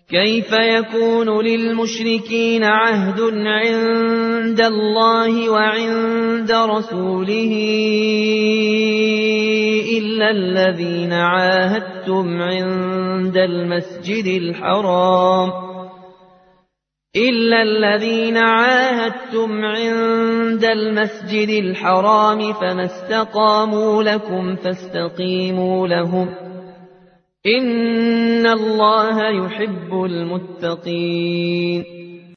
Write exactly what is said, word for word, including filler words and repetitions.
كيف يكون للمشركين عهد عند الله وعند رسوله إلا الذين عاهدتم عند المسجد الحرام إلا الذين عاهدتم عند المسجد الحرام فما استقاموا لكم فاستقيموا لهم إن الله يحب المتقين